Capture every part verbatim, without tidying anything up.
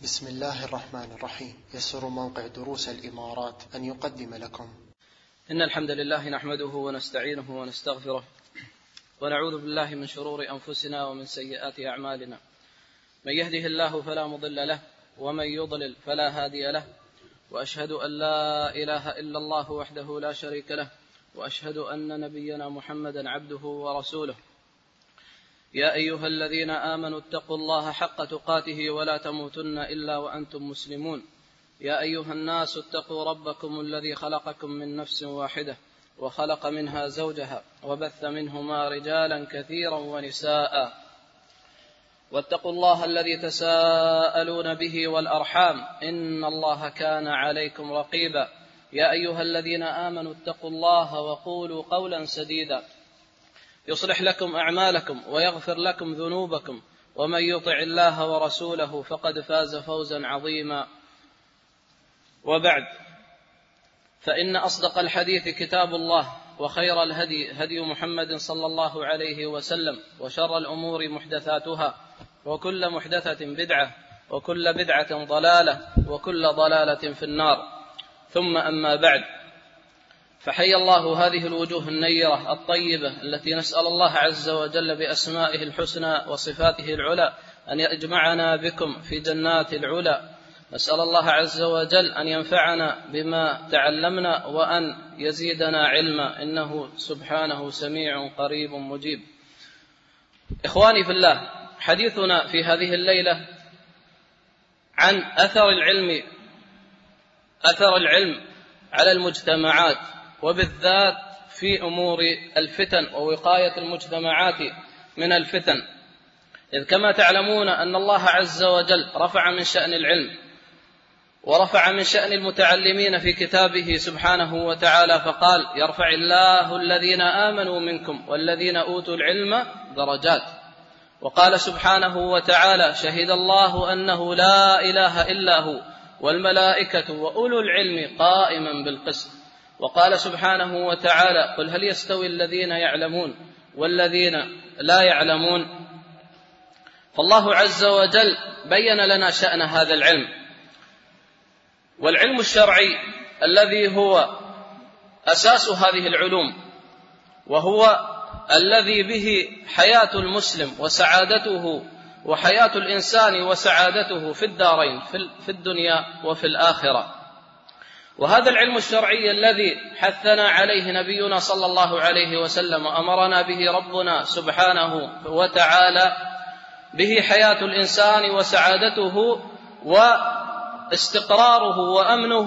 بسم الله الرحمن الرحيم. يسر موقع دروس الإمارات أن يقدم لكم إن الحمد لله نحمده ونستعينه ونستغفره ونعوذ بالله من شرور أنفسنا ومن سيئات أعمالنا. من يهده الله فلا مضل له ومن يضلل فلا هادي له، وأشهد أن لا إله إلا الله وحده لا شريك له، وأشهد أن نبينا محمدا عبده ورسوله. يا أيها الذين آمنوا اتقوا الله حق تقاته ولا تموتن إلا وأنتم مسلمون. يا أيها الناس اتقوا ربكم الذي خلقكم من نفس واحدة وخلق منها زوجها وبث منهما رجالا كثيرا ونساء، واتقوا الله الذي تساءلون به والأرحام إن الله كان عليكم رقيبا. يا أيها الذين آمنوا اتقوا الله وقولوا قولا سديدا يصلح لكم أعمالكم ويغفر لكم ذنوبكم، ومن يطع الله ورسوله فقد فاز فوزا عظيما. وبعد، فإن أصدق الحديث كتاب الله، وخير الهدي هدي محمد صلى الله عليه وسلم، وشر الأمور محدثاتها، وكل محدثة بدعة، وكل بدعة ضلالة، وكل ضلالة في النار. ثم أما بعد، فحي الله هذه الوجوه النيرة الطيبة التي نسأل الله عز وجل بأسمائه الحسنى وصفاته العلى أن يجمعنا بكم في جنات العلا. نسأل الله عز وجل أن ينفعنا بما تعلمنا وأن يزيدنا علما، إنه سبحانه سميع قريب مجيب. إخواني في الله، حديثنا في هذه الليلة عن أثر العلم أثر العلم على المجتمعات، وبالذات في أمور الفتن ووقاية المجتمعات من الفتن. إذ كما تعلمون أن الله عز وجل رفع من شأن العلم ورفع من شأن المتعلمين في كتابه سبحانه وتعالى، فقال: يرفع الله الذين آمنوا منكم والذين أوتوا العلم درجات. وقال سبحانه وتعالى: شهد الله أنه لا إله إلا هو والملائكة وأولو العلم قائما بالقسط. وقال سبحانه وتعالى: قل هل يستوي الذين يعلمون والذين لا يعلمون. فالله عز وجل بين لنا شأن هذا العلم، والعلم الشرعي الذي هو أساس هذه العلوم، وهو الذي به حياة المسلم وسعادته، وحياة الإنسان وسعادته في الدارين، في الدنيا وفي الآخرة. وهذا العلم الشرعي الذي حثنا عليه نبينا صلى الله عليه وسلم وأمرنا به ربنا سبحانه وتعالى، به حياة الإنسان وسعادته واستقراره وأمنه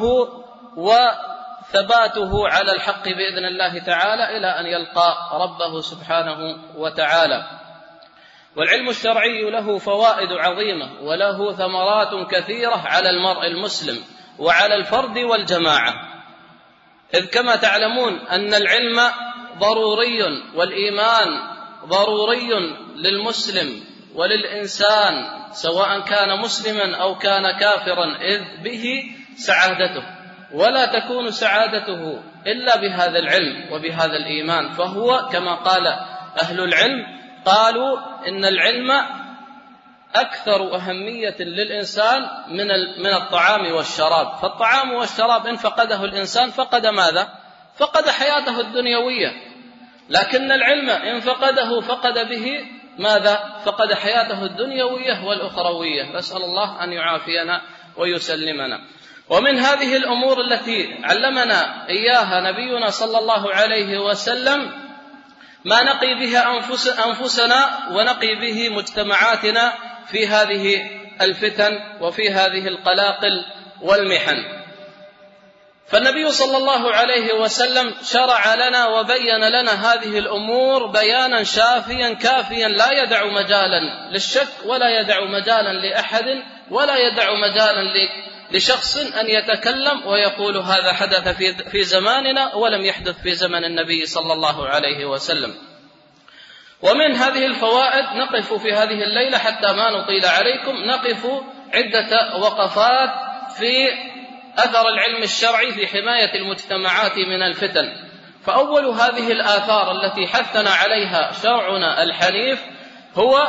وثباته على الحق بإذن الله تعالى إلى أن يلقى ربه سبحانه وتعالى. والعلم الشرعي له فوائد عظيمة وله ثمرات كثيرة على المرء المسلم وعلى الفرد والجماعة. إذ كما تعلمون أن العلم ضروري، والإيمان ضروري للمسلم وللإنسان سواء كان مسلما أو كان كافرا، إذ به سعادته، ولا تكون سعادته إلا بهذا العلم وبهذا الإيمان. فهو كما قال أهل العلم، قالوا إن العلم أكثر أهمية للإنسان من من الطعام والشراب. فالطعام والشراب إن فقده الإنسان فقد ماذا؟ فقد حياته الدنيوية. لكن العلم إن فقده فقد به ماذا؟ فقد حياته الدنيوية والأخروية. نسأل الله أن يعافينا ويسلمنا. ومن هذه الأمور التي علمنا إياها نبينا صلى الله عليه وسلم ما نقي به أنفسنا ونقي به مجتمعاتنا في هذه الفتن وفي هذه القلاقل والمحن. فالنبي صلى الله عليه وسلم شرع لنا وبين لنا هذه الأمور بيانا شافيا كافيا، لا يدع مجالا للشك ولا يدع مجالا لأحد ولا يدع مجالا لشخص أن يتكلم ويقول هذا حدث في زماننا ولم يحدث في زمن النبي صلى الله عليه وسلم. ومن هذه الفوائد نقف في هذه الليلة حتى ما نطيل عليكم، نقف عدة وقفات في أثر العلم الشرعي في حماية المجتمعات من الفتن. فأول هذه الآثار التي حثنا عليها شرعنا الحنيف هو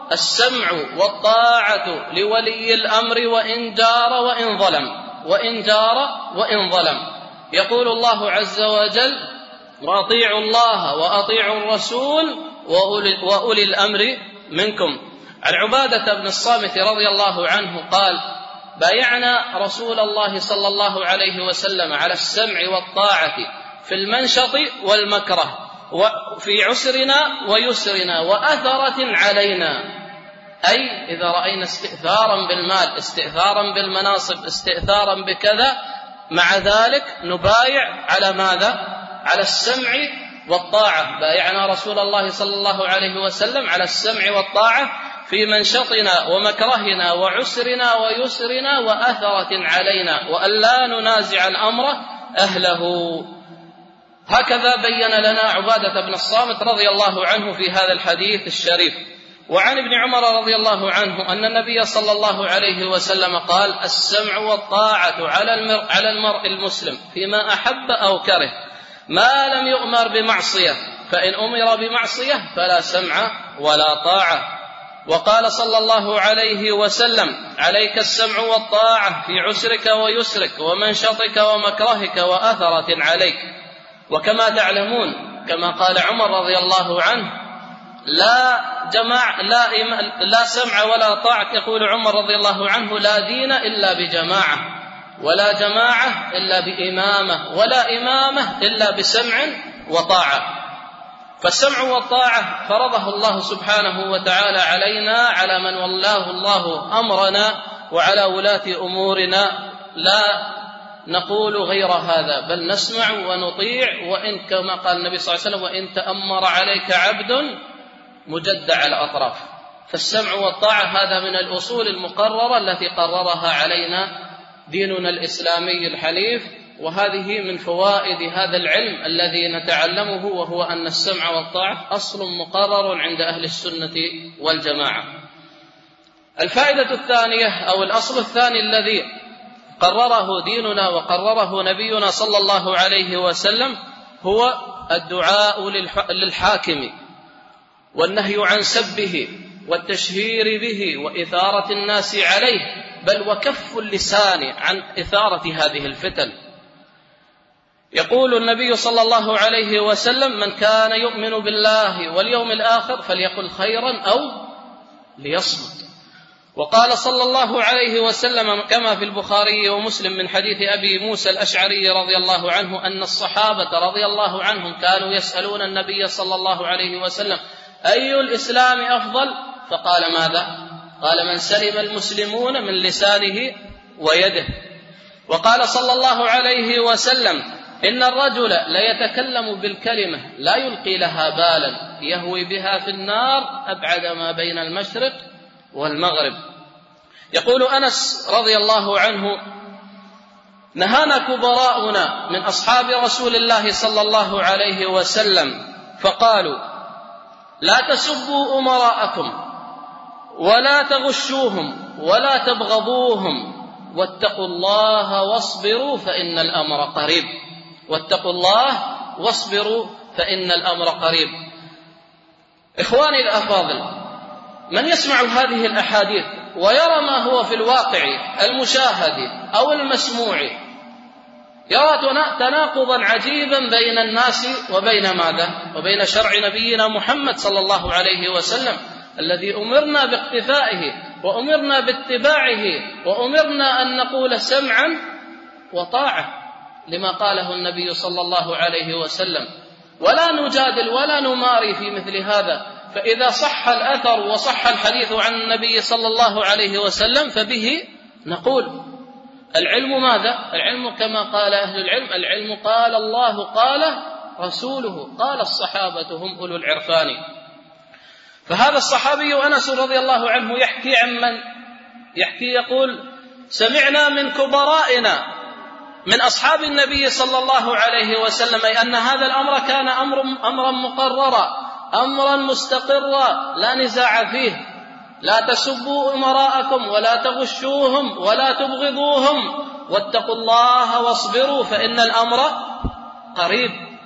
السمع والطاعة لولي الأمر وإن جار وإن ظلم وإن جار وإن ظلم. يقول الله عز وجل: وأطيعوا الله وأطيعوا الرسول وأولي الأمر منكم. عن عبادة بن الصامت رضي الله عنه قال: بايعنا رسول الله صلى الله عليه وسلم على السمع والطاعة في المنشط والمكره، وفي عسرنا ويسرنا وأثرة علينا، أي إذا رأينا استئثارا بالمال، استئثارا بالمناصب، استئثارا بكذا، مع ذلك نبايع على ماذا؟ على السمع والطاعة. بايعنا رسول الله صلى الله عليه وسلم على السمع والطاعة في منشطنا ومكرهنا وعسرنا ويسرنا وأثرة علينا، وأن لا ننازع الأمر أهله. هكذا بين لنا عبادة بن الصامت رضي الله عنه في هذا الحديث الشريف. وعن ابن عمر رضي الله عنه أن النبي صلى الله عليه وسلم قال: السمع والطاعة على المرء, على المرء المسلم فيما أحب أو كره، ما لم يؤمر بمعصية، فإن أمر بمعصية فلا سمع ولا طاعة. وقال صلى الله عليه وسلم: عليك السمع والطاعة في عسرك ويسرك ومنشطك ومكرهك وأثرة عليك. وكما تعلمون كما قال عمر رضي الله عنه: لا جماع لا, لا سمع ولا طاعة. يقول عمر رضي الله عنه: لا دين إلا بجماعة، ولا جماعة إلا بإمامة، ولا إمامة إلا بسمع وطاعة. فالسمع والطاعة فرضه الله سبحانه وتعالى علينا، على من ولاه الله أمرنا وعلى ولاة أمورنا. لا نقول غير هذا، بل نسمع ونطيع، وإن كما قال النبي صلى الله عليه وسلم: وإن تأمر عليك عبد مجدع الأطراف. فالسمع والطاعة هذا من الأصول المقررة التي قررها علينا ديننا الإسلامي الحنيف. وهذه من فوائد هذا العلم الذي نتعلمه، وهو أن السمع والطاعة أصل مقرر عند أهل السنة والجماعة. الفائدة الثانية أو الأصل الثاني الذي قرره ديننا وقرره نبينا صلى الله عليه وسلم هو الدعاء للحاكم والنهي عن سبه والتشهير به وإثارة الناس عليه، بل وكف اللسان عن إثارة هذه الفتن. يقول النبي صلى الله عليه وسلم: من كان يؤمن بالله واليوم الآخر فليقل خيرا أو ليصمت. وقال صلى الله عليه وسلم كما في البخاري ومسلم من حديث أبي موسى الأشعري رضي الله عنه أن الصحابة رضي الله عنهم كانوا يسألون النبي صلى الله عليه وسلم: أي الإسلام أفضل؟ فقال ماذا؟ قال: من سلم المسلمون من لسانه ويده. وقال صلى الله عليه وسلم: إن الرجل ليتكلم بالكلمة لا يلقي لها بالا يهوي بها في النار أبعد ما بين المشرق والمغرب. يقول أنس رضي الله عنه: نهانا كبراؤنا من أصحاب رسول الله صلى الله عليه وسلم فقالوا: لا تسبوا أمراءكم ولا تغشوهم ولا تبغضوهم واتقوا الله واصبروا فإن الأمر قريب. واتقوا الله واصبروا فإن الأمر قريب. إخواني الأفاضل، من يسمع هذه الأحاديث ويرى ما هو في الواقع المشاهد أو المسموع يرى تناقضا عجيبا بين الناس وبين ماذا؟ وبين شرع نبينا محمد صلى الله عليه وسلم الذي أمرنا باقتفائه وأمرنا باتباعه وأمرنا أن نقول سمعا وطاعة لما قاله النبي صلى الله عليه وسلم، ولا نجادل ولا نماري في مثل هذا. فإذا صح الأثر وصح الحديث عن النبي صلى الله عليه وسلم فبه نقول. العلم ماذا؟ العلم كما قال أهل العلم: العلم قال الله قال رسوله قال الصحابة هم أولو العرفان. فهذا الصحابي أنس رضي الله عنه يحكي عن من؟ يحكي يقول: سمعنا من كبرائنا من أصحاب النبي صلى الله عليه وسلم أي أن هذا الأمر كان أمر أمرا مقررا، أمرا مستقرا لا نزاع فيه. لا تسبوا أمراءكم ولا تغشوهم ولا تبغضوهم واتقوا الله واصبروا فإن الأمر قريب.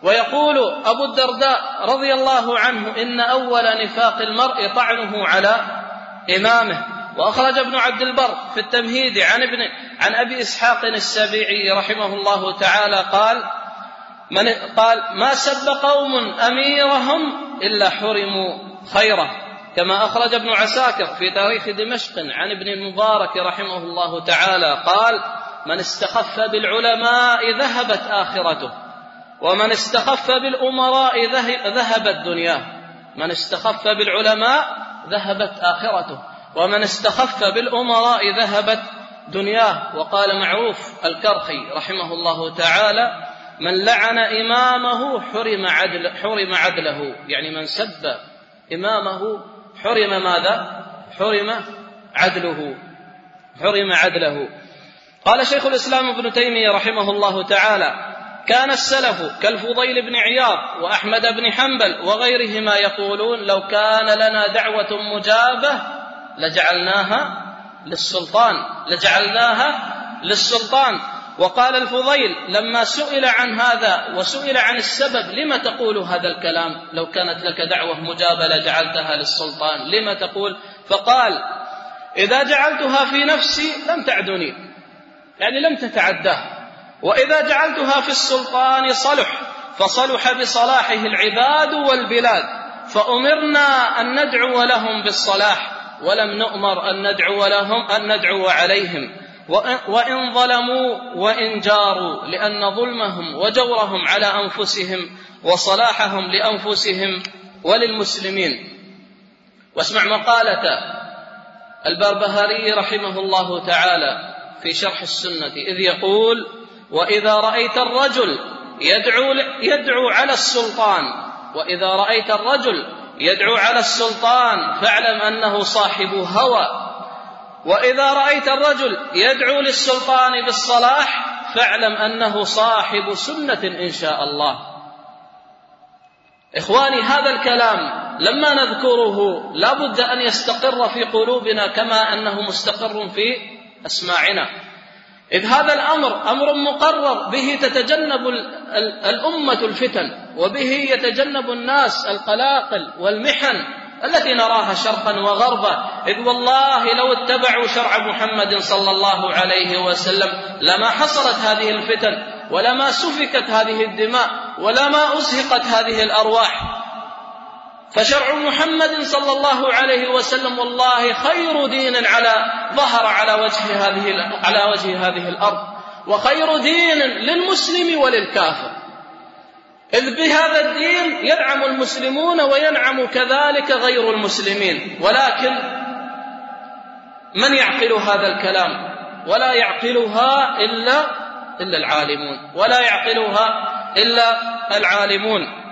ويقول أبو الدرداء رضي الله عنه إن أول نفاق المرء طعنه على إمامه. وأخرج ابن عبد البر في التمهيد عن, ابن عن أبي إسحاق السبيعي رحمه الله تعالى قال من قال ما سب قوم أميرهم إلا حرموا خيره. كما أخرج ابن عساكر في تاريخ دمشق عن ابن المبارك رحمه الله تعالى قال من استخف بالعلماء ذهبت آخرته ومن استخف بالأمراء ذهبت دنياه. من استخف بالعلماء ذهبت آخرته ومن استخف بالأمراء ذهبت دنياه. وقال معروف الكرخي رحمه الله تعالى من لعن إمامه حرم, عدل حرم عدله، يعني من سب إمامه حرم ماذا؟ حرم عدله حرم عدله. قال شيخ الإسلام ابن تيمية رحمه الله تعالى كان السلف كالفضيل بن عياض وأحمد بن حنبل وغيرهما يقولون لو كان لنا دعوة مجابة لجعلناها للسلطان لجعلناها للسلطان. وقال الفضيل لما سئل عن هذا وسئل عن السبب لما تقول هذا الكلام لو كانت لك دعوة مجابة لجعلتها للسلطان لما تقول؟ فقال إذا جعلتها في نفسي لم تعدني، يعني لم تتعداه، وإذا جعلتها في السلطان صلح فصلح بصلاحه العباد والبلاد، فأمرنا أن ندعو لهم بالصلاح ولم نؤمر أن ندعو لهم أن ندعو عليهم وإن ظلموا وإن جاروا، لأن ظلمهم وجورهم على أنفسهم وصلاحهم لأنفسهم وللمسلمين. واسمع مقالة البربهاري رحمه الله تعالى في شرح السنة إذ يقول وإذا رأيت الرجل يدعو, يدعو على السلطان وإذا رأيت الرجل يدعو على السلطان فاعلم أنه صاحب هوى، وإذا رأيت الرجل يدعو للسلطان بالصلاح فاعلم أنه صاحب سنة إن شاء الله. إخواني هذا الكلام لما نذكره لا بد أن يستقر في قلوبنا كما أنه مستقر في أسماعنا، إذ هذا الأمر أمر مقرر به تتجنب الأمة الفتن وبه يتجنب الناس القلاقل والمحن التي نراها شرقا وغربا، إذ والله لو اتبعوا شرع محمد صلى الله عليه وسلم لما حصلت هذه الفتن ولما سفكت هذه الدماء ولما أزهقت هذه الأرواح. فشرع محمد صلى الله عليه وسلم والله خير دين على ظهر على وجه هذه على وجه هذه الأرض، وخير دين للمسلم وللكافر، إذ بهذا الدين ينعم المسلمون وينعم كذلك غير المسلمين. ولكن من يعقل هذا الكلام؟ ولا يعقلها إلا إلا العالمون ولا يعقلها إلا العالمون.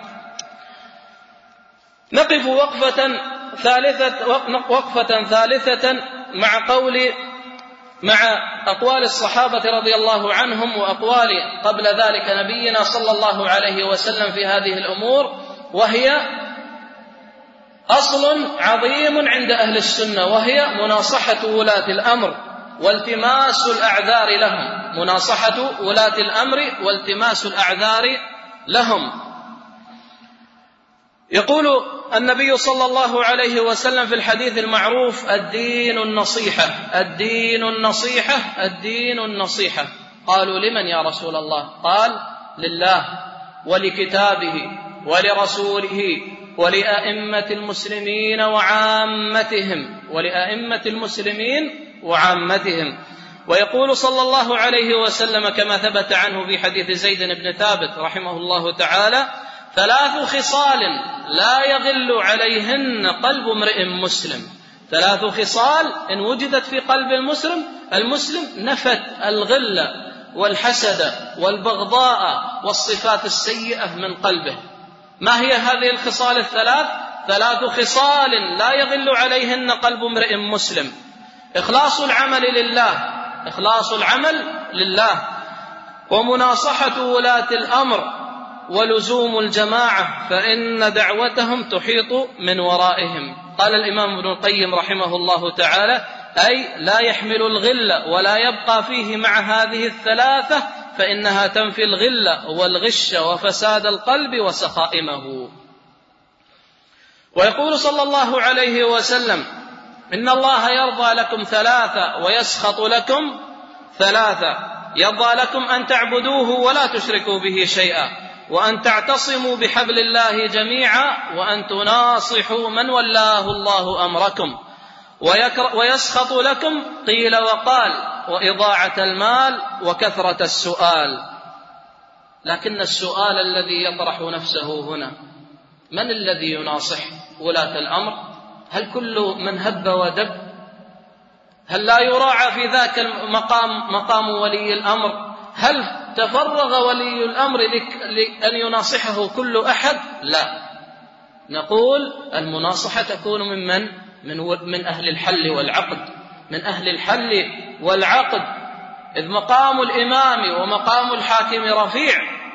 نقف وقفة ثالثة وقفة ثالثة مع قول مع أقوال الصحابة رضي الله عنهم وأقوال قبل ذلك نبينا صلى الله عليه وسلم في هذه الأمور، وهي أصل عظيم عند أهل السنة، وهي مناصحة ولاة الأمر والتماس الأعذار لهم مناصحة ولاة الأمر والتماس الأعذار لهم. يقول النبي صلى الله عليه وسلم في الحديث المعروف الدين النصيحة الدين النصيحة الدين النصيحة. قالوا لمن يا رسول الله؟ قال لله ولكتابه ولرسوله ولأئمة المسلمين وعامتهم ولأئمة المسلمين وعامتهم. ويقول صلى الله عليه وسلم كما ثبت عنه في حديث زيد بن ثابت رحمه الله تعالى ثلاث خصال لا يغل عليهن قلب امرئ مسلم، ثلاث خصال إن وجدت في قلب المسلم المسلم نفت الغل والحسد والبغضاء والصفات السيئة من قلبه. ما هي هذه الخصال الثلاث؟ ثلاث خصال لا يغل عليهن قلب امرئ مسلم: إخلاص العمل لله إخلاص العمل لله ومناصحة ولاة الأمر ولزوم الجماعة فإن دعوتهم تحيط من ورائهم. قال الإمام ابن القيم رحمه الله تعالى: أي لا يحمل الغل ولا يبقى فيه مع هذه الثلاثة فإنها تنفي الغل والغش وفساد القلب وسخائمه. ويقول صلى الله عليه وسلم: إن الله يرضى لكم ثلاثة ويسخط لكم ثلاثة: يرضى لكم أن تعبدوه ولا تشركوا به شيئا، وأن تعتصموا بحبل الله جميعا، وأن تناصحوا من ولاه الله أمركم. ويسخط لكم قيل وقال وإضاعة المال وكثرة السؤال. لكن السؤال الذي يطرح نفسه هنا: من الذي يناصح ولاة الأمر؟ هل كل من هب ودب؟ هل لا يراعى في ذاك المقام مقام ولي الأمر؟ هل تفرغ ولي الأمر لأن يناصحه كل أحد؟ لا، نقول المناصحة تكون من من؟ من, من أهل الحل والعقد، من أهل الحل والعقد، إذ مقام الإمام ومقام الحاكم رفيع.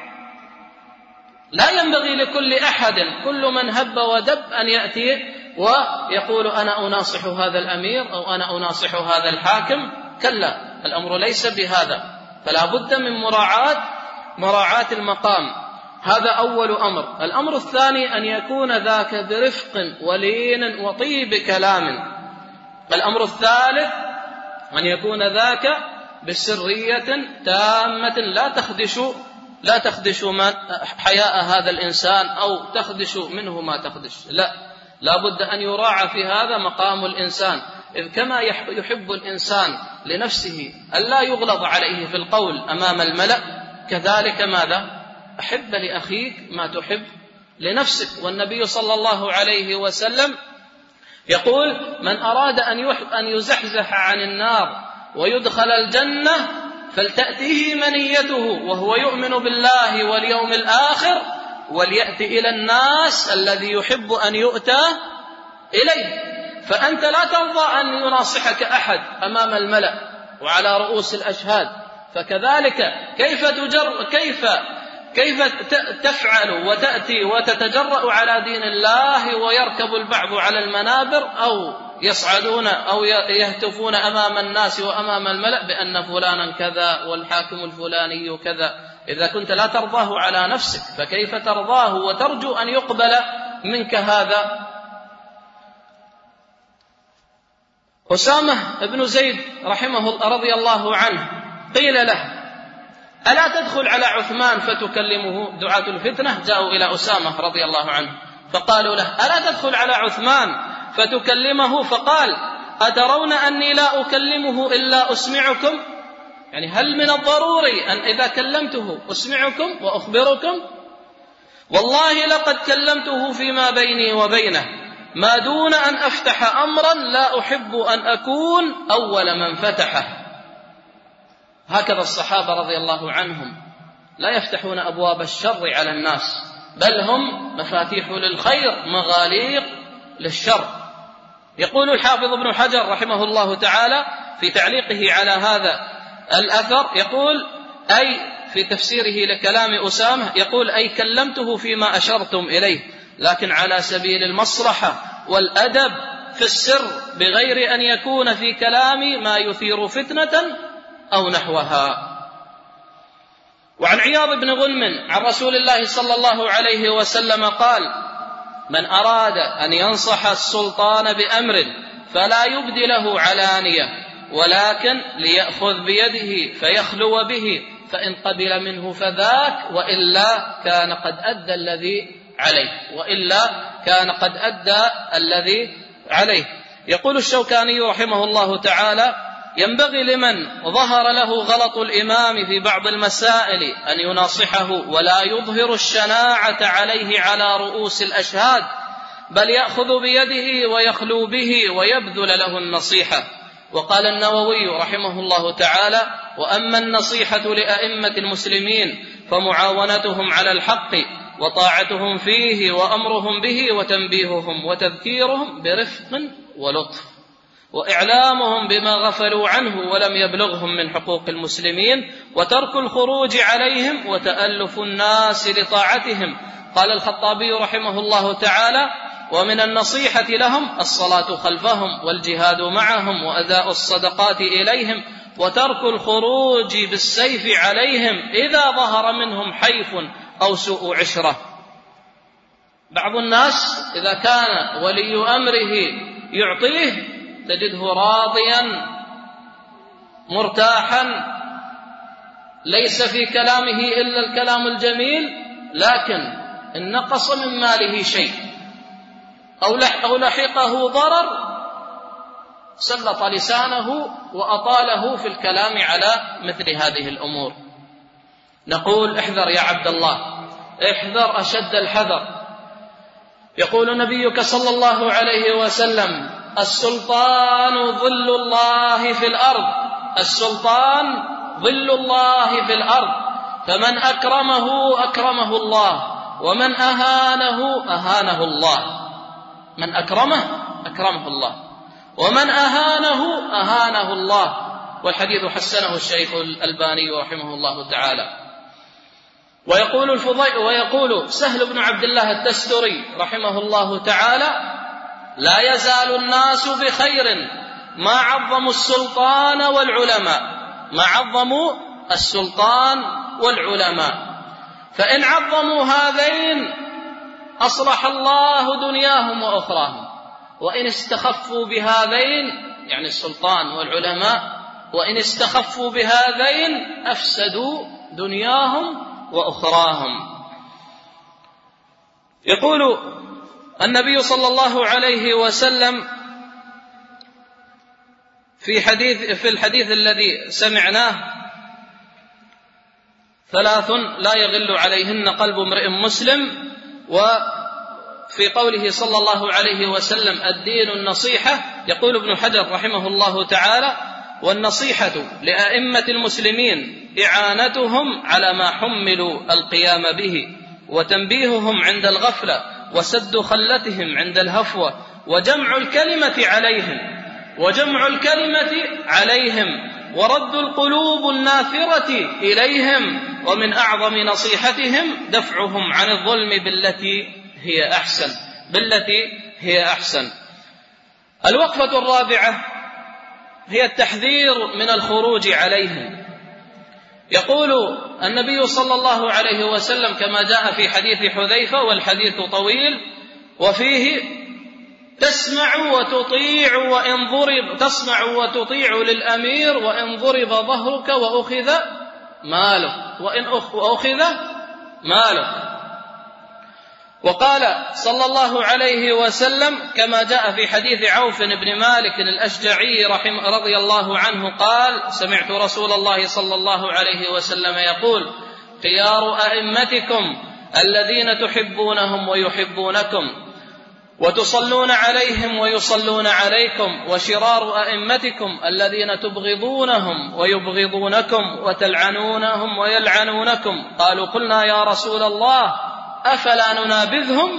لا ينبغي لكل أحد، كل من هب ودب، أن يأتي ويقول أنا أناصح هذا الأمير أو أنا أناصح هذا الحاكم. كلا، الأمر ليس بهذا، فلا بد من مراعاة مراعاة المقام. هذا أول أمر. الأمر الثاني أن يكون ذاك برفق ولين وطيب كلام. الأمر الثالث أن يكون ذاك بسرية تامة لا تخدش لا تخدش حياء هذا الإنسان أو تخدش منه ما تخدش، لا، لا بد أن يراعى في هذا مقام الإنسان، إذ كما يحب الإنسان لنفسه ألا يغلظ عليه في القول أمام الملأ، كذلك ماذا؟ أحب لأخيك ما تحب لنفسك. والنبي صلى الله عليه وسلم يقول: من أراد أن يزحزح عن النار ويدخل الجنة فلتأته منيته وهو يؤمن بالله واليوم الآخر وليأتي إلى الناس الذي يحب أن يؤتى إليه. فأنت لا ترضى أن يناصحك أحد أمام الملأ وعلى رؤوس الأشهاد، فكذلك كيف تجر كيف كيف تفعل وتأتي وتتجرأ على دين الله ويركب البعض على المنابر أو يصعدون أو يهتفون أمام الناس وأمام الملأ بأن فلانا كذا والحاكم الفلاني كذا؟ إذا كنت لا ترضاه على نفسك فكيف ترضاه وترجو أن يقبل منك هذا؟ أسامة بن زيد رحمه رضي الله عنه قيل له: ألا تدخل على عثمان فتكلمه؟ دعاة الفتنة جاءوا إلى أسامة رضي الله عنه فقالوا له: ألا تدخل على عثمان فتكلمه؟ فقال: أترون أني لا أكلمه إلا أسمعكم؟ يعني هل من الضروري أن إذا كلمته أسمعكم وأخبركم؟ والله لقد كلمته فيما بيني وبينه ما دون أن أفتح أمرا لا أحب أن أكون أول من فتحه. هكذا الصحابة رضي الله عنهم لا يفتحون أبواب الشر على الناس، بل هم مفاتيح للخير مغاليق للشر. يقول الحافظ ابن حجر رحمه الله تعالى في تعليقه على هذا الأثر، يقول أي في تفسيره لكلام أسامة، يقول أي كلمته فيما أشرتم إليه، لكن على سبيل المصلحة والأدب في السر، بغير أن يكون في كلامي ما يثير فتنة أو نحوها. وعن عياض بن غنم عن رسول الله صلى الله عليه وسلم قال: من أراد أن ينصح السلطان بأمر فلا يبدي له علانية، ولكن ليأخذ بيده فيخلو به، فإن قبل منه فذاك، وإلا كان قد أدى الذي عليه وإلا كان قد أدى الذي عليه. يقول الشوكاني رحمه الله تعالى: ينبغي لمن ظهر له غلط الإمام في بعض المسائل أن يناصحه ولا يظهر الشناعة عليه على رؤوس الأشهاد، بل يأخذ بيده ويخلو به ويبذل له النصيحة. وقال النووي رحمه الله تعالى: وأما النصيحة لأئمة المسلمين فمعاونتهم على الحق وطاعتهم فيه وأمرهم به وتنبيههم وتذكيرهم برفق ولطف، وإعلامهم بما غفلوا عنه ولم يبلغهم من حقوق المسلمين، وترك الخروج عليهم وتألف الناس لطاعتهم. قال الخطابي رحمه الله تعالى: ومن النصيحة لهم الصلاة خلفهم والجهاد معهم وأداء الصدقات إليهم وترك الخروج بالسيف عليهم إذا ظهر منهم حيف أو سوء عشرة. بعض الناس إذا كان ولي أمره يعطيه تجده راضيا مرتاحا، ليس في كلامه إلا الكلام الجميل، لكن إن نقص من ماله شيء أو لحقه ضرر سلط لسانه وأطاله في الكلام على مثل هذه الأمور. نقول احذر يا عبد الله، احذر أشد الحذر. يقول نبيك صلى الله عليه وسلم: السلطان ظل الله في الأرض، السلطان ظل الله في الأرض، فمن أكرمه أكرمه الله، ومن أهانه أهانه الله. من أكرمه أكرمه الله، ومن أهانه أهانه الله. والحديث حسنه الشيخ الألباني رحمه الله تعالى. ويقول الفضيل ويقول سهل بن عبد الله التستري رحمه الله تعالى: لا يزال الناس بخير ما عظموا السلطان والعلماء، ما عظموا السلطان والعلماء، فإن عظموا هذين أصلح الله دنياهم وأخراهم، وإن استخفوا بهذين يعني السلطان والعلماء، وإن استخفوا بهذين أفسدوا دنياهم وأخراهم. يقول النبي صلى الله عليه وسلم في حديث في الحديث الذي سمعناه: ثلاث لا يغل عليهن قلب امرئ مسلم. وفي قوله صلى الله عليه وسلم: الدين النصيحة. يقول ابن حجر رحمه الله تعالى: والنصيحة لأئمة المسلمين إعانتهم على ما حملوا القيام به، وتنبيههم عند الغفلة، وسد خلتهم عند الهفوة، وجمع الكلمة عليهم وجمع الكلمة عليهم ورد القلوب النافرة إليهم، ومن أعظم نصيحتهم دفعهم عن الظلم بالتي هي أحسن بالتي هي أحسن. الوقفة الرابعة هي التحذير من الخروج عليهم. يقول النبي صلى الله عليه وسلم كما جاء في حديث حذيفة، والحديث طويل، وفيه: تسمع وتطيع وإن ضرب تسمع وتطيع للأمير وإن ضرب ظهرك وأخذ مالك وإن أخذ مالك. وقال صلى الله عليه وسلم كما جاء في حديث عوف بن مالك الأشجعي رحمه رضي الله عنه قال: سمعت رسول الله صلى الله عليه وسلم يقول: خيار أئمتكم الذين تحبونهم ويحبونكم، وتصلون عليهم ويصلون عليكم، وشرار أئمتكم الذين تبغضونهم ويبغضونكم، وتلعنونهم ويلعنونكم. قالوا: قلنا يا رسول الله أفلا ننابذهم؟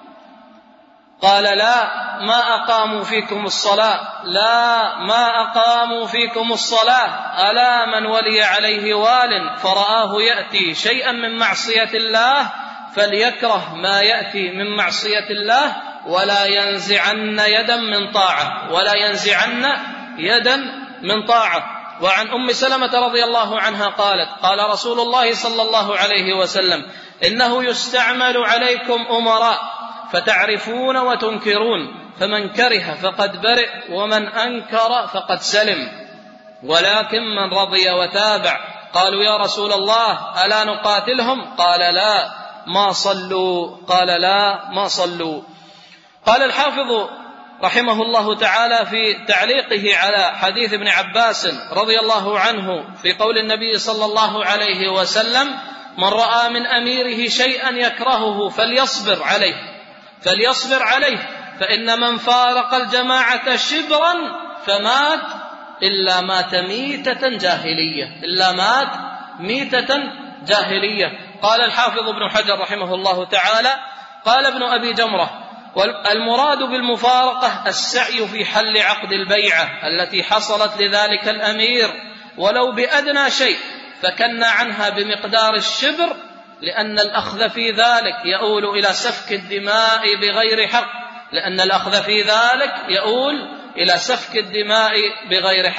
قال: لا ما أقاموا فيكم الصلاة لا ما أقاموا فيكم الصلاة ألا من ولي عليه وال فرآه يأتي شيئا من معصية الله فليكره ما يأتي من معصية الله، ولا ينزعن يدا من طاعة ولا ينزعن يدا من طاعة. وعن أم سلمة رضي الله عنها قالت: قال رسول الله صلى الله عليه وسلم: إنه يستعمل عليكم أمراء فتعرفون وتنكرون، فمن كره فقد برئ ومن أنكر فقد سلم، ولكن من رضي وتابع. قالوا: يا رسول الله ألا نقاتلهم؟ قال: لا ما صلوا قال لا ما صلوا. قال الحافظ رحمه الله تعالى في تعليقه على حديث ابن عباس رضي الله عنه في قول النبي صلى الله عليه وسلم: من رأى من أميره شيئا يكرهه فليصبر عليه فليصبر عليه فإن من فارق الجماعة شبرا فمات إلا مات ميتة جاهلية إلا مات ميتة جاهلية. قال الحافظ ابن حجر رحمه الله تعالى: قال ابن أبي جمرة: المراد بالمفارقة السعي في حل عقد البيعة التي حصلت لذلك الأمير ولو بأدنى شيء، فكنا عنها بمقدار الشبر، لأن الأخذ في ذلك يؤول إلى سفك الدماء بغير حق لأن الأخذ في ذلك يؤول إلى سفك الدماء بغير حق.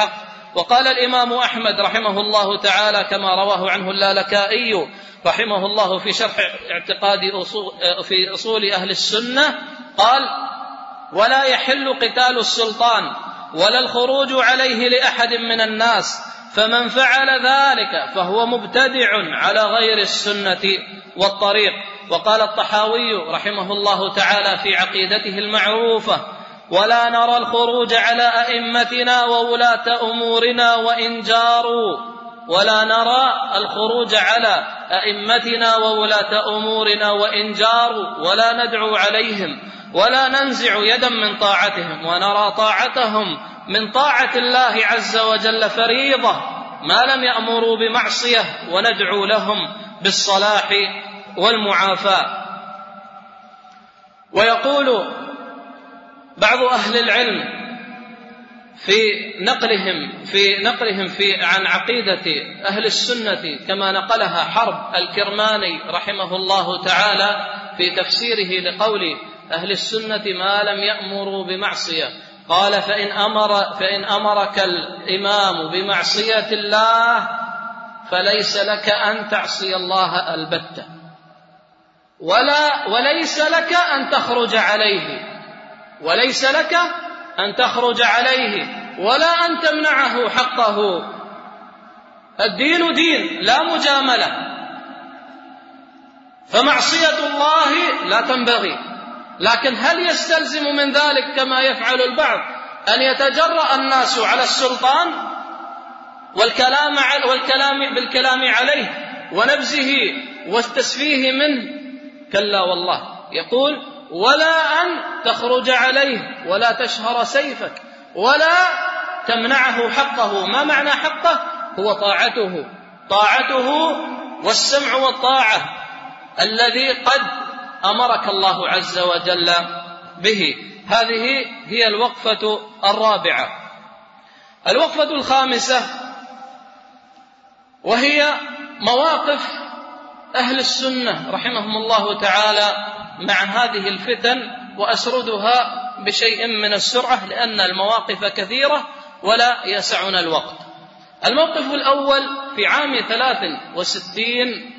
وقال الإمام أحمد رحمه الله تعالى كما رواه عنه اللالكائي رحمه الله في شرح اعتقاد أصول في أصول أهل السنة، قال: ولا يحل قتال السلطان ولا الخروج عليه لأحد من الناس، فمن فعل ذلك فهو مبتدع على غير السنة والطريق. وقال الطحاوي رحمه الله تعالى في عقيدته المعروفة: ولا نرى الخروج على أئمتنا وولاة أمورنا وإن جاروا ولا نرى الخروج على أئمتنا وولاة أمورنا وإن جاروا ولا ندعو عليهم ولا ننزع يدا من طاعتهم، ونرى طاعتهم من طاعة الله عز وجل فريضة ما لم يأمروا بمعصية، وندعو لهم بالصلاح والمعافاة. ويقول بعض أهل العلم في نقلهم في نقلهم في عن عقيدة أهل السنة كما نقلها حرب الكرماني رحمه الله تعالى في تفسيره لقول أهل السنة ما لم يأمروا بمعصية، قال: فإن أمر فإن أمرك الإمام بمعصية الله فليس لك أن تعصي الله البتة، ولا وليس لك أن تخرج عليه وليس لك أن تخرج عليه ولا أن تمنعه حقه. الدين دين لا مجاملة، فمعصية الله لا تنبغي، لكن هل يستلزم من ذلك كما يفعل البعض أن يتجرأ الناس على السلطان والكلام والكلام بالكلام عليه ونبذه والتسفيه منه؟ كلا والله. يقول: ولا أن تخرج عليه ولا تشهر سيفك ولا تمنعه حقه. ما معنى حقه؟ هو طاعته طاعته والسمع والطاعة الذي قد أمرك الله عز وجل به. هذه هي الوقفة الرابعة. الوقفة الخامسة وهي مواقف أهل السنة رحمهم الله تعالى مع هذه الفتن، وأسردها بشيء من السرعة لأن المواقف كثيرة ولا يسعنا الوقت. الموقف الأول في عام ثلاث وستين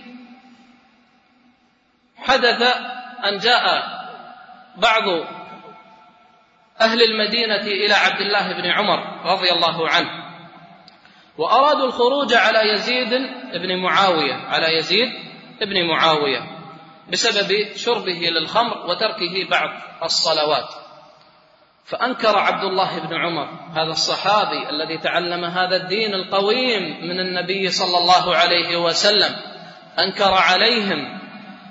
حدث أن جاء بعض أهل المدينة إلى عبد الله بن عمر رضي الله عنه، وأرادوا الخروج على يزيد بن معاوية على يزيد بن معاوية بسبب شربه للخمر وتركه بعض الصلوات. فأنكر عبد الله بن عمر هذا الصحابي الذي تعلم هذا الدين القويم من النبي صلى الله عليه وسلم، أنكر عليهم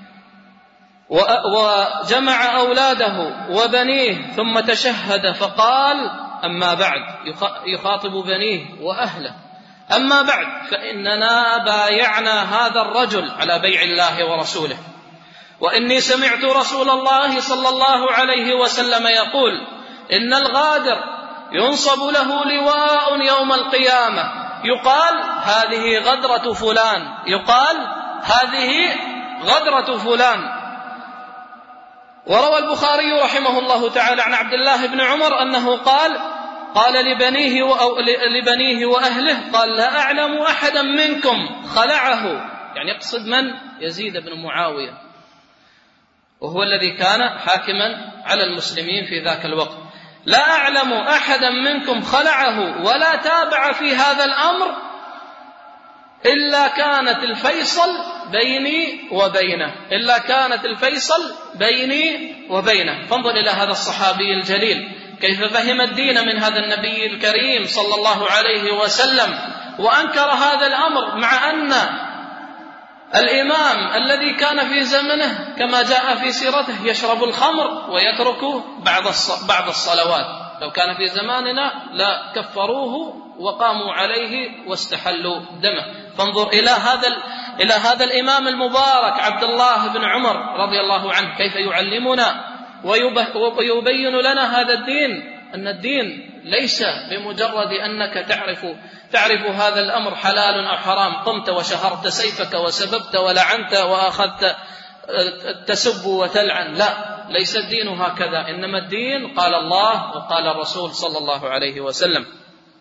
وجمع أولاده وبنيه ثم تشهد فقال: أما بعد، يخاطب بنيه وأهله: أما بعد فإننا بايعنا هذا الرجل على بيع الله ورسوله، وإني سمعت رسول الله صلى الله عليه وسلم يقول: إن الغادر ينصب له لواء يوم القيامة يقال: هذه غدرة فلان يقال هذه غدرة فلان. وروى البخاري رحمه الله تعالى عن عبد الله بن عمر أنه قال: قال لبنيه, لبنيه وأهله: قال: لا أعلم أحدا منكم خلعه، يعني يقصد من؟ يزيد بن معاوية، وهو الذي كان حاكما على المسلمين في ذاك الوقت. لا أعلم أحدا منكم خلعه ولا تابع في هذا الأمر إلا كانت الفيصل بيني وبينه إلا كانت الفيصل بيني وبينه. فانظر إلى هذا الصحابي الجليل كيف فهم الدين من هذا النبي الكريم صلى الله عليه وسلم، وأنكر هذا الأمر مع أن الإمام الذي كان في زمنه كما جاء في سيرته يشرب الخمر ويترك بعض الصلوات. لو كان في زماننا لا كفروه وقاموا عليه واستحلوا دمه. فانظر إلى هذا إلى هذا الإمام المبارك عبد الله بن عمر رضي الله عنه كيف يعلمنا ويبين لنا هذا الدين، أن الدين ليس بمجرد أنك تعرف تعرف هذا الأمر حلال أو حرام، قمت وشهرت سيفك وسببت ولعنت وأخذت تسب وتلعن. لا، ليس الدين هكذا، إنما الدين قال الله وقال الرسول صلى الله عليه وسلم.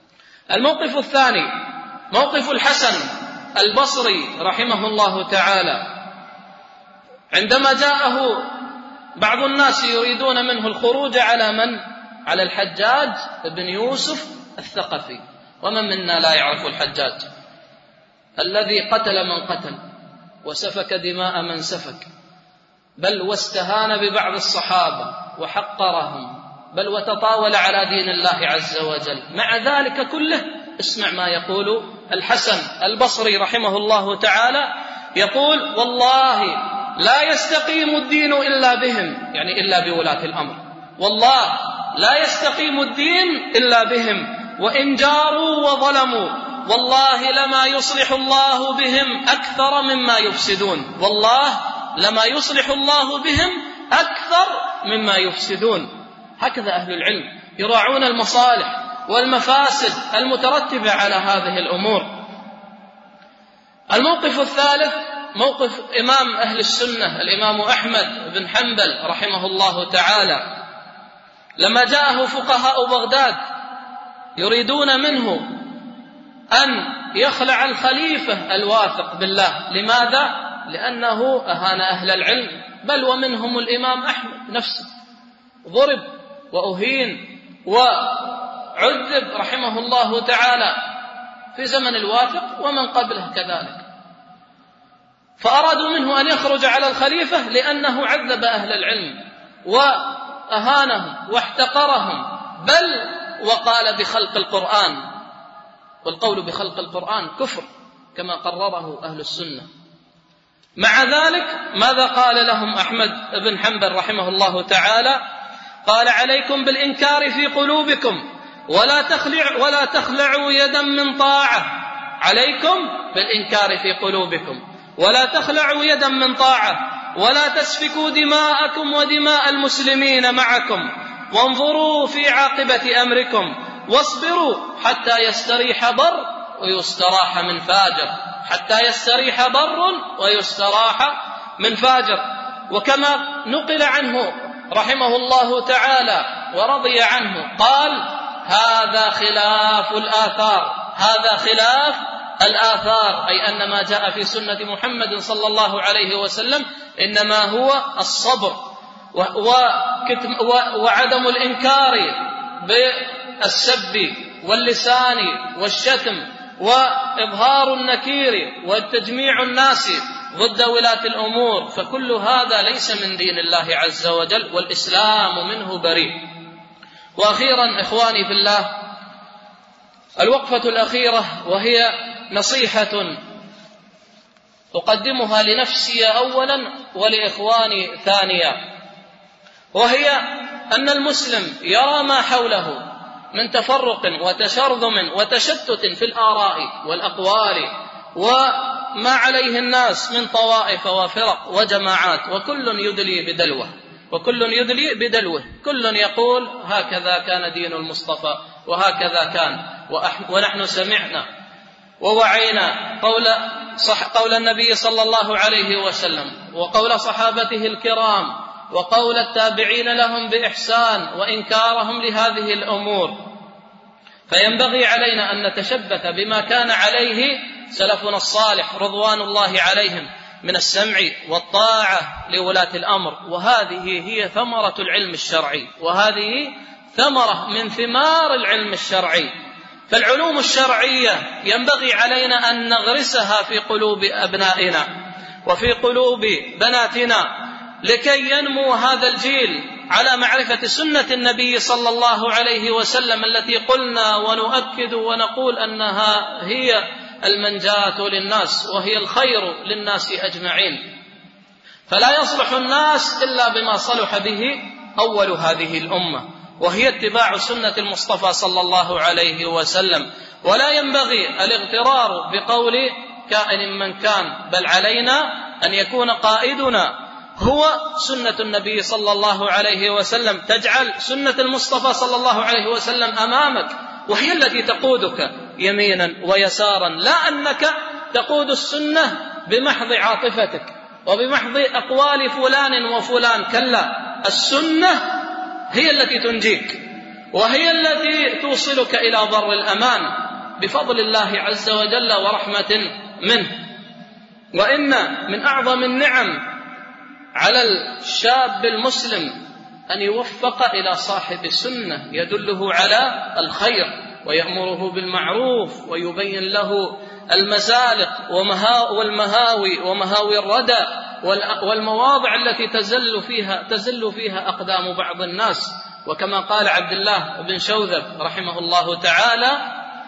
الموقف الثاني موقف الحسن البصري رحمه الله تعالى، عندما جاءه بعض الناس يريدون منه الخروج على من؟ على الحجاج بن يوسف الثقفي. ومن منا لا يعرف الحجاج الذي قتل من قتل وسفك دماء من سفك، بل واستهان ببعض الصحابة وحقرهم، بل وتطاول على دين الله عز وجل. مع ذلك كله اسمع ما يقول الحسن البصري رحمه الله تعالى، يقول: والله لا يستقيم الدين إلا بهم، يعني إلا بولاة الأمر. والله لا يستقيم الدين إلا بهم، وإن جاروا وظلموا والله لما يصلح الله بهم أكثر مما يفسدون. والله لما يصلح الله بهم أكثر مما يفسدون. هكذا أهل العلم يراعون المصالح والمفاسد المترتبة على هذه الأمور. الموقف الثالث موقف إمام أهل السنة الإمام أحمد بن حنبل رحمه الله تعالى، لما جاءه فقهاء بغداد يريدون منه أن يخلع الخليفة الواثق بالله. لماذا؟ لأنه أهان أهل العلم، بل ومنهم الإمام أحمد نفسه ضرب وأهين وعذب رحمه الله تعالى في زمن الواثق ومن قبله كذلك. فأرادوا منه أن يخرج على الخليفة لأنه عذب أهل العلم وأهانهم واحتقرهم، بل وقال بخلق القرآن، والقول بخلق القرآن كفر كما قرره أهل السنة. مع ذلك ماذا قال لهم أحمد بن حنبل رحمه الله تعالى؟ قال: عليكم بالإنكار في قلوبكم ولا تخلع ولا تخلعوا يدا من طاعة. عليكم بالإنكار في قلوبكم ولا تخلعوا يدا من طاعة، ولا تسفكوا دماءكم ودماء المسلمين معكم، وانظروا في عاقبة أمركم، واصبروا حتى يستريح بر ويستراح من فاجر، حتى يستريح بر ويستراح من فاجر. وكما نقل عنه رحمه الله تعالى ورضي عنه قال: هذا خلاف الآثار، هذا خلاف الآثار، أي أن ما جاء في سنة محمد صلى الله عليه وسلم إنما هو الصبر وعدم الإنكار بالسب واللسان والشتم وإظهار النكير والتجميع الناس ضد ولاة الأمور، فكل هذا ليس من دين الله عز وجل، والإسلام منه بريء. وأخيرا إخواني في الله، الوقفة الأخيرة وهي نصيحة أقدمها لنفسي أولا ولإخواني ثانيا، وهي أن المسلم يرى ما حوله من تفرق وتشرذم وتشتت في الآراء والأقوال وما عليه الناس من طوائف وفرق وجماعات، وكل يدلي بدلوه وكل يدلي بدلوه كل يقول هكذا كان دين المصطفى وهكذا كان، ونحن سمعنا ووعينا قول, صح قول النبي صلى الله عليه وسلم وقول صحابته الكرام وقول التابعين لهم بإحسان وإنكارهم لهذه الأمور. فينبغي علينا أن نتشبث بما كان عليه سلفنا الصالح رضوان الله عليهم من السمع والطاعة لولاة الأمر، وهذه هي ثمرة العلم الشرعي، وهذه ثمرة من ثمار العلم الشرعي. فالعلوم الشرعية ينبغي علينا أن نغرسها في قلوب أبنائنا وفي قلوب بناتنا لكي ينمو هذا الجيل على معرفة سنة النبي صلى الله عليه وسلم التي قلنا ونؤكد ونقول أنها هي المنجاة للناس وهي الخير للناس أجمعين. فلا يصلح الناس إلا بما صلح به أول هذه الأمة، وهي اتباع سنة المصطفى صلى الله عليه وسلم. ولا ينبغي الاغترار بقول كائن من كان، بل علينا أن يكون قائدنا هو سنة النبي صلى الله عليه وسلم. تجعل سنة المصطفى صلى الله عليه وسلم أمامك، وهي التي تقودك يمينا ويسارا، لا أنك تقود السنة بمحض عاطفتك وبمحض أقوال فلان وفلان. كلا، السنة هي التي تنجيك، وهي التي توصلك إلى بر الأمان، بفضل الله عز وجل ورحمة منه. وإن من أعظم النعم على الشاب المسلم أن يوفق إلى صاحب سنة يدله على الخير ويأمره بالمعروف ويبين له المزالق والمهاوي ومهاوي الردى والمواضع التي تزل فيها تزل فيها أقدام بعض الناس. وكما قال عبد الله بن شوذب رحمه الله تعالى: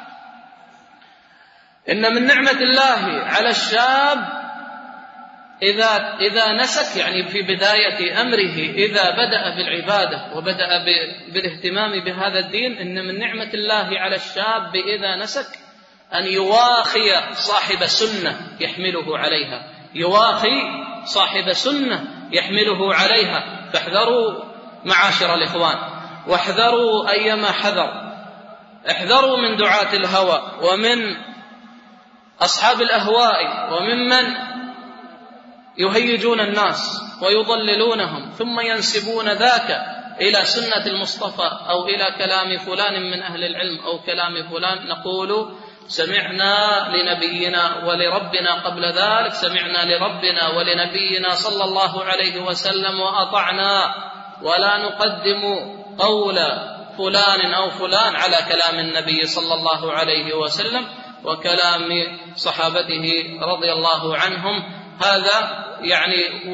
إن من نعمة الله على الشاب إذا إذا نسك، يعني في بداية أمره إذا بدأ بالعبادة وبدأ بالاهتمام بهذا الدين، إن من نعمة الله على الشاب إذا نسك أن يواخي صاحب سنة يحمله عليها، يواخي صاحب سنة يحمله عليها. فاحذروا معاشر الإخوان، واحذروا أيما حذر، احذروا من دعاة الهوى ومن أصحاب الأهواء وممن يهيجون الناس ويضللونهم ثم ينسبون ذاك إلى سنة المصطفى أو إلى كلام فلان من أهل العلم أو كلام فلان. نقول: سمعنا لنبينا ولربنا قبل ذلك، سمعنا لربنا ولنبينا صلى الله عليه وسلم وأطعنا، ولا نقدم قول فلان أو فلان على كلام النبي صلى الله عليه وسلم وكلام صحابته رضي الله عنهم. هذا يعني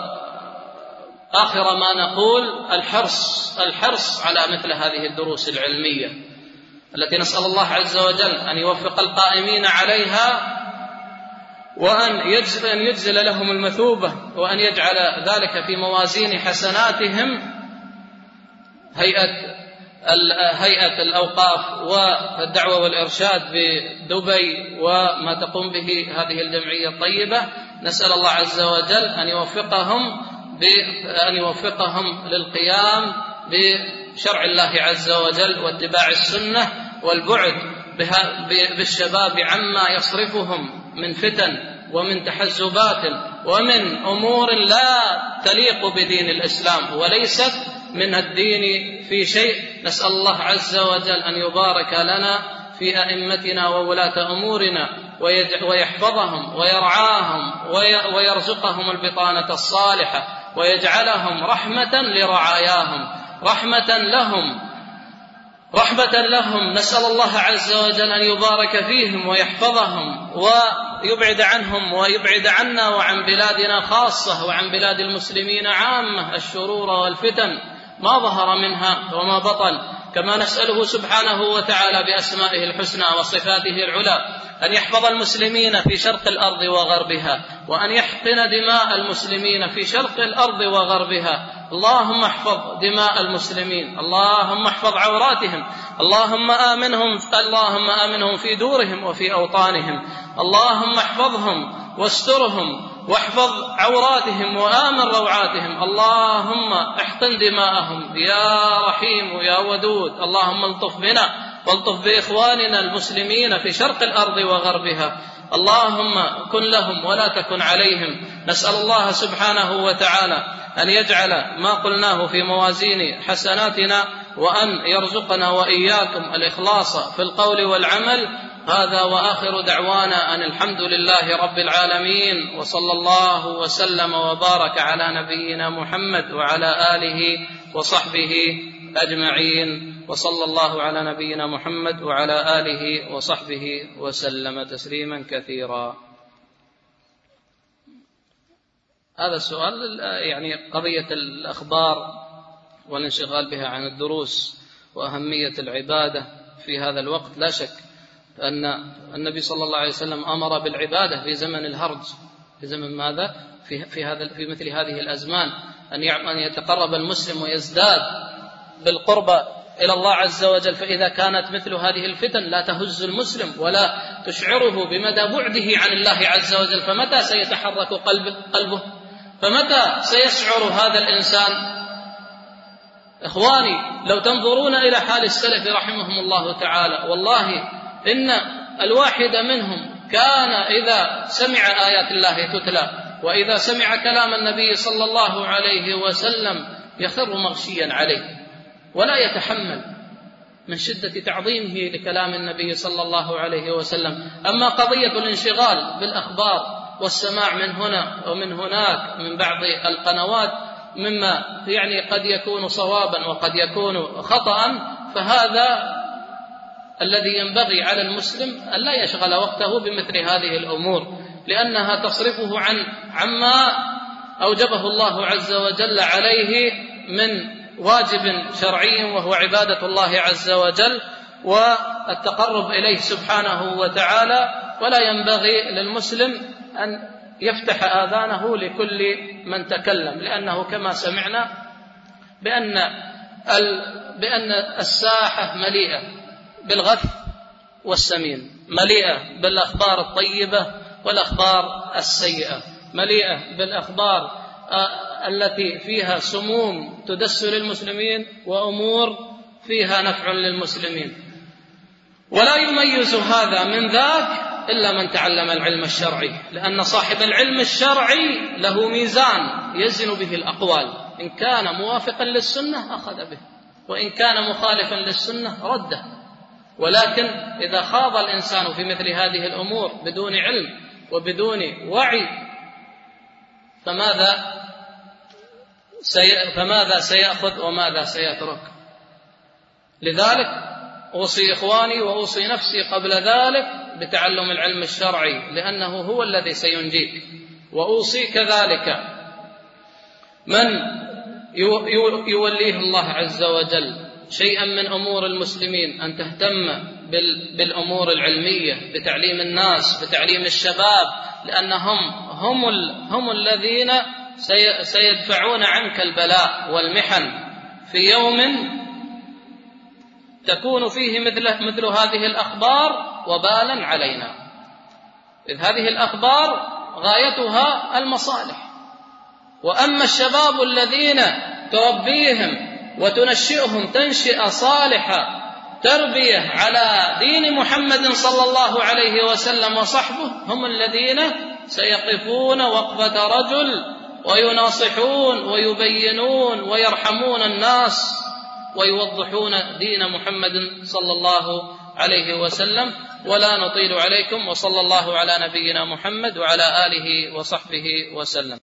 وآخر ما نقول الحرص الحرص على مثل هذه الدروس العلمية التي نسأل الله عز وجل أن يوفق القائمين عليها وأن يجزل لهم المثوبة وأن يجعل ذلك في موازين حسناتهم. هيئة هيئة الأوقاف والدعوة والإرشاد بدبي وما تقوم به هذه الجمعية الطيبة، نسأل الله عز وجل أن يوفقهم بأن يوفقهم للقيام بشرع الله عز وجل واتباع السنة والبعد بالشباب عما يصرفهم من فتن ومن تحزبات ومن أمور لا تليق بدين الإسلام وليست من الدين في شيء. نسأل الله عز وجل أن يبارك لنا في أئمتنا وولاة أمورنا ويحفظهم ويرعاهم ويرزقهم البطانة الصالحة ويجعلهم رحمة لرعاياهم، رحمة لهم رحمة لهم. نسأل الله عز وجل أن يبارك فيهم ويحفظهم ويبعد عنهم ويبعد عنا وعن بلادنا خاصة وعن بلاد المسلمين عامة الشرور والفتن ما ظهر منها وما بطن. كما نسأله سبحانه وتعالى بأسمائه الحسنى وصفاته العلى أن يحفظ المسلمين في شرق الأرض وغربها، وأن يحقن دماء المسلمين في شرق الأرض وغربها. اللهم احفظ دماء المسلمين، اللهم احفظ عوراتهم، اللهم آمنهم اللهم آمنهم في دورهم وفي أوطانهم، اللهم احفظهم واسترهم واحفظ عوراتهم وآمن روعاتهم. اللهم احقن دماءهم يا رحيم يا ودود. اللهم الطف بنا والطف بإخواننا المسلمين في شرق الأرض وغربها. اللهم كن لهم ولا تكن عليهم. نسأل الله سبحانه وتعالى أن يجعل ما قلناه في موازين حسناتنا وأن يرزقنا وإياكم الإخلاص في القول والعمل. هذا وآخر دعوانا أن الحمد لله رب العالمين، وصلى الله وسلم وبارك على نبينا محمد وعلى آله وصحبه أجمعين، وصلى الله على نبينا محمد وعلى آله وصحبه وسلم تسليما كثيرا. هذا السؤال يعني قضية الأخبار والانشغال بها عن الدروس وأهمية العبادة في هذا الوقت. لا شك أن النبي صلى الله عليه وسلم أمر بالعبادة في زمن الهرج، في زمن ماذا؟ في في هذا في مثل هذه الأزمان أن أن يتقرب المسلم ويزداد بالقربة إلى الله عز وجل. فإذا كانت مثل هذه الفتن لا تهز المسلم ولا تشعره بمدى بعده عن الله عز وجل، فمتى سيتحرك قلبه؟ فمتى سيشعر هذا الإنسان؟ إخواني، لو تنظرون إلى حال السلف رحمهم الله تعالى، والله إن الواحد منهم كان إذا سمع آيات الله تتلى وإذا سمع كلام النبي صلى الله عليه وسلم يخر مغشيا عليه ولا يتحمل من شدة تعظيمه لكلام النبي صلى الله عليه وسلم. أما قضية الانشغال بالأخبار والسماع من هنا ومن هناك من بعض القنوات مما يعني قد يكون صوابا وقد يكون خطأ، فهذا الذي ينبغي على المسلم أن لا يشغل وقته بمثل هذه الأمور، لأنها تصرفه عن عما أوجبه الله عز وجل عليه من واجب شرعي، وهو عبادة الله عز وجل والتقرب إليه سبحانه وتعالى. ولا ينبغي للمسلم أن يفتح آذانه لكل من تكلم، لأنه كما سمعنا بأن بأن الساحة مليئة بالغث والسمين، مليئة بالأخبار الطيبة والأخبار السيئة، مليئة بالأخبار التي فيها سموم تدس للمسلمين وأمور فيها نفع للمسلمين. ولا يميز هذا من ذاك إلا من تعلم العلم الشرعي، لأن صاحب العلم الشرعي له ميزان يزن به الأقوال، إن كان موافقا للسنة أخذ به، وإن كان مخالفا للسنة رده. ولكن إذا خاض الإنسان في مثل هذه الأمور بدون علم وبدون وعي فماذا سي... فماذا سيأخذ وماذا سيترك؟ لذلك أوصي إخواني وأوصي نفسي قبل ذلك بتعلم العلم الشرعي، لأنه هو الذي سينجيك. وأوصي كذلك من يوليه الله عز وجل شيئا من أمور المسلمين أن تهتم بالأمور العلمية، بتعليم الناس، بتعليم الشباب، لأنهم هم, هم الذين سيدفعون عنك البلاء والمحن في يوم تكون فيه مثل, مثل هذه الأخبار وبالا علينا، إذ هذه الأخبار غايتها المصالح. وأما الشباب الذين تربيهم وتنشئهم تنشئة صالحة تربية على دين محمد صلى الله عليه وسلم وصحبه، هم الذين سيقفون وقفة رجل ويناصحون ويبينون ويرحمون الناس ويوضحون دين محمد صلى الله عليه وسلم. ولا نطيل عليكم، وصلى الله على نبينا محمد وعلى آله وصحبه وسلم.